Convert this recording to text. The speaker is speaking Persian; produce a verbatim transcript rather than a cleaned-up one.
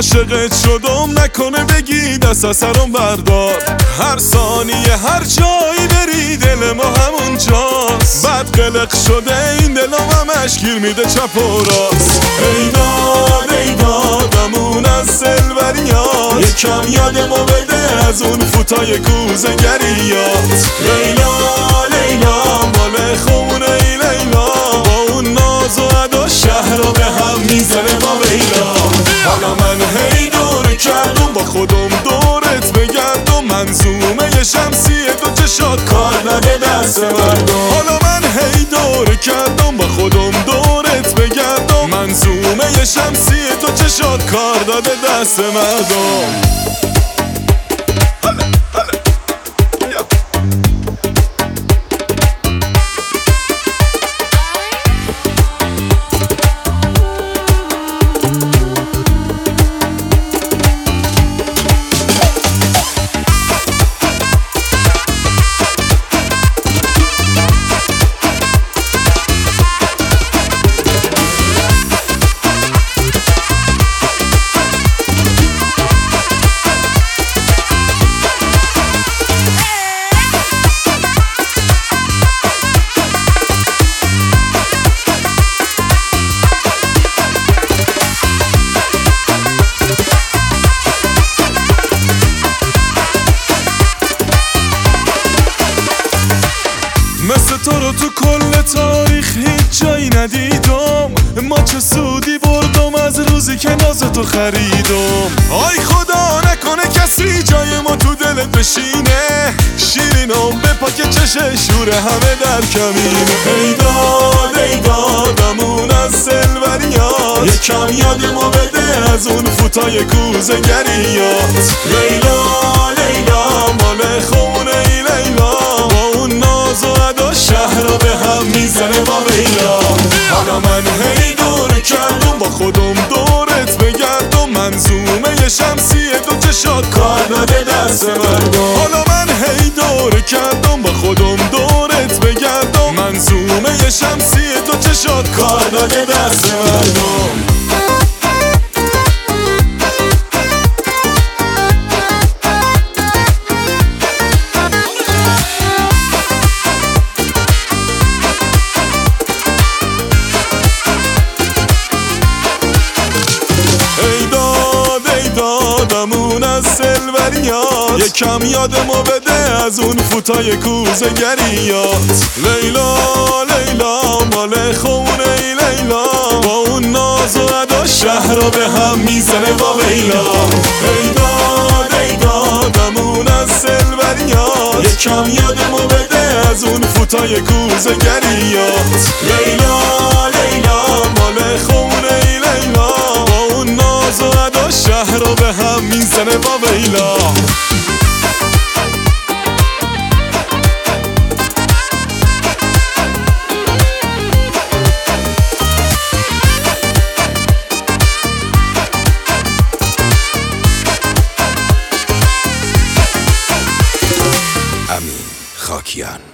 عاشقت شدم نکنه بگی دست از سرم بردار. هر ثانیه هر جایی بری دل ما همونجاست. بعد قلق شده این دلم همش گیر میده چپ و راست. ای داد ای دادمون از سلوریات، یکم یادمو بده از اون فوتای کوزه گریات. لیلا لیلا مال خونه ای لیلا، با اون ناز و ادا شهر رو به هم میزنه با ویلا. حالا من هی دور کردم با خودم دورت بگردم، منظومه شمسیه دو چشات کار نده دست مردم. حالا من هی دور کردم با خودم دورت بگردم، منظومه شمسیه دو چشات کار داده دست مردم. مثل تو رو تو کل تاریخ هیچ جایی ندیدم. ما چه سودی بردم از روزی که ناز تو خریدم. آی خدا نکنه کسی جای ما تو دلت بشینه، شیرینم به پاک چش شور همه در کمینه. ای داد ای دادمون از سلوریات، یکم یادمو بده از اون فوتای کوزه گریات. لیلا لیلا مال خونه ای لیلا، با اون ناز و ادا شهر رو به هم میزنه با ویلا. حالا من هی دور کردم با خودم دورت بگردم، منظومه شمسیه دو چشات کار داده دست مردم. حالا من هی دور کردم با خودم دورت بگردم، منظومه شمسیه دو چشات کار داده دست مردم. دادمون از سلوریات، یکم یادمو بده از اون فوتای کوزه گریات. لیلا لیلا مال خونه ای لیلا، با اون ناز و ادا شهر رو به هم میزنه با ویلا. ای داد ای دادمون از سلوریات، یکم یادمو بده از اون فوتای کوزه گریات. لیلا لیلا مال خونه ای لیلا، با اون ناز و ادا شهر رو به هم میزنه با ویلا. امین خاکیان.